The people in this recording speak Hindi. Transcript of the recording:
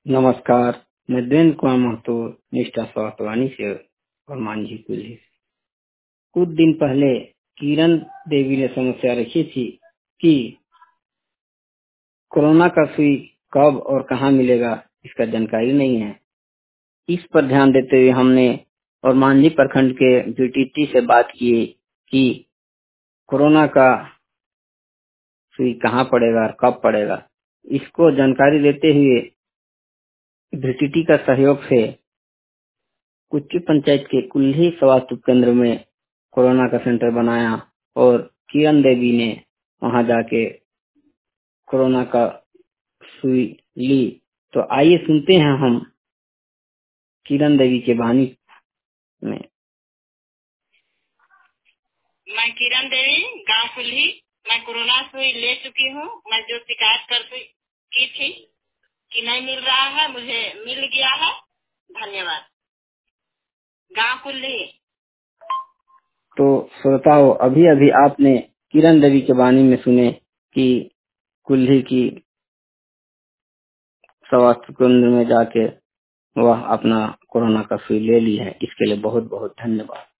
नमस्कार। मैं देवेंद्र कुमार महतो, निष्ठा स्वास्थ्यवाणी से और मांझी कुल्ली। कुछ दिन पहले किरण देवी ने समस्या रखी थी कि कोरोना का सुई कब और कहां मिलेगा, इसका जानकारी नहीं है। इस पर ध्यान देते हुए हमने और मांझी प्रखंड के बीटीटी से बात की कि कोरोना का सुई कहां पड़ेगा और कब पड़ेगा। इसको जानकारी देते हुए बीटीटी का सहयोग से कुच्ची पंचायत के कुल्ही स्वास्थ्य केंद्र में कोरोना का सेंटर बनाया और किरण देवी ने वहां जाके कोरोना का सुई ली। तो आइए सुनते हैं हम किरण देवी के वाणी में। मैं किरण देवी, गांव कुल्ही। मैं कोरोना सुई ले चुकी हूँ। मैं जो शिकायत की थी कि नहीं मिल रहा है, मुझे मिल गया है। धन्यवाद। गांव कुल्ही। तो श्रोताओं, अभी अभी आपने किरण देवी के वाणी में सुने कि कुल्ही की स्वास्थ्य केंद्र में जाके वह अपना कोरोना का सुई ले ली है। इसके लिए बहुत बहुत धन्यवाद।